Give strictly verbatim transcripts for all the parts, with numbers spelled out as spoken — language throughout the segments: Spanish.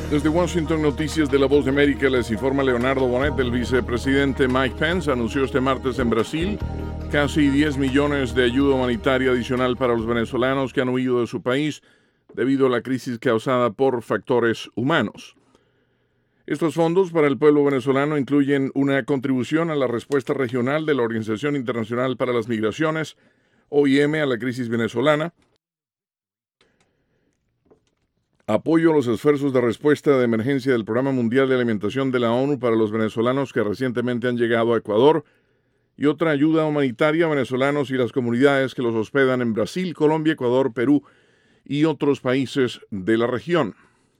Desde Washington, Noticias de La Voz de América, les informa Leonardo Bonet. El vicepresidente Mike Pence anunció este martes en Brasil casi diez millones de ayuda humanitaria adicional para los venezolanos que han huido de su país debido a la crisis causada por factores humanos. Estos fondos para el pueblo venezolano incluyen una contribución a la respuesta regional de la Organización Internacional para las Migraciones, O I M, a la crisis venezolana, apoyo a los esfuerzos de respuesta de emergencia del Programa Mundial de Alimentación de la ONU para los venezolanos que recientemente han llegado a Ecuador y otra ayuda humanitaria a venezolanos y las comunidades que los hospedan en Brasil, Colombia, Ecuador, Perú y otros países de la región.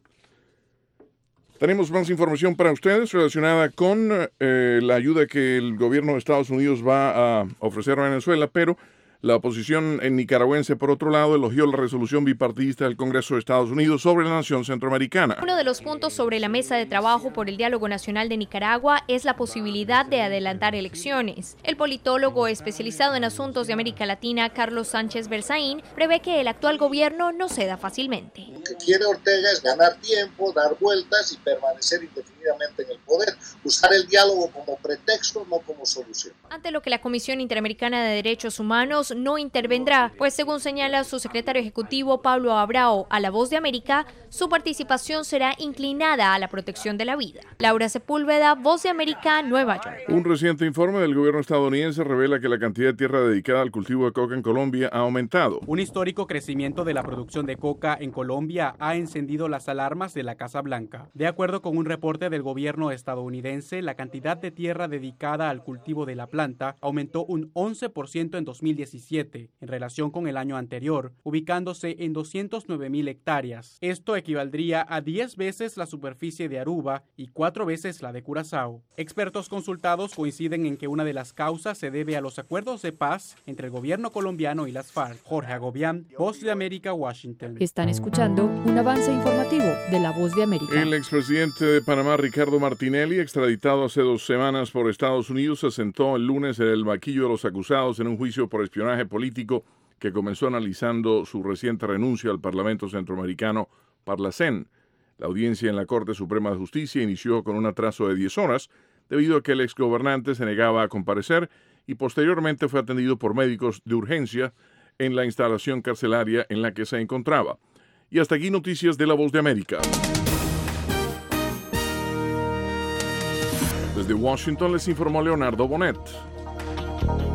Tenemos más información para ustedes relacionada con eh, la ayuda que el gobierno de Estados Unidos va a ofrecer a Venezuela, pero la oposición en nicaragüense, por otro lado, elogió la resolución bipartidista del Congreso de Estados Unidos sobre la nación centroamericana. Uno de los puntos sobre la mesa de trabajo por el diálogo nacional de Nicaragua es la posibilidad de adelantar elecciones. El politólogo especializado en asuntos de América Latina, Carlos Sánchez Berzaín, prevé que el actual gobierno no ceda fácilmente. Lo que quiere Ortega es ganar tiempo, dar vueltas y permanecer indefinidamente en el poder. Usar el diálogo como pretexto, no como solución. Ante lo que la Comisión Interamericana de Derechos Humanos no intervendrá, pues según señala su secretario ejecutivo Pablo Abrao a La Voz de América, su participación será inclinada a la protección de la vida. Laura Sepúlveda, Voz de América, Nueva York. Un reciente informe del gobierno estadounidense revela que la cantidad de tierra dedicada al cultivo de coca en Colombia ha aumentado. Un histórico crecimiento de la producción de coca en Colombia ha encendido las alarmas de la Casa Blanca. De acuerdo con un reporte del gobierno estadounidense, la cantidad de tierra dedicada al cultivo de la planta aumentó un once por ciento en dos mil diecisiete en relación con el año anterior, ubicándose en doscientas nueve mil hectáreas. Esto equivaldría a diez veces la superficie de Aruba y cuatro veces la de Curazao. Expertos consultados coinciden en que una de las causas se debe a los acuerdos de paz entre el gobierno colombiano y las FARC. Jorge Agobián, Voz de América, Washington. Están escuchando un avance informativo de La Voz de América. El expresidente de Panamá, Ricardo Martinelli, extraditado hace dos semanas por Estados Unidos, se sentó el lunes en el banquillo de los acusados en un juicio por espionaje político que comenzó analizando su reciente renuncia al Parlamento Centroamericano Parlacén. La audiencia en la Corte Suprema de Justicia inició con un atraso de diez horas debido a que el exgobernante se negaba a comparecer y posteriormente fue atendido por médicos de urgencia en la instalación carcelaria en la que se encontraba. Y hasta aquí noticias de La Voz de América. Desde Washington les informó Leonardo Bonet.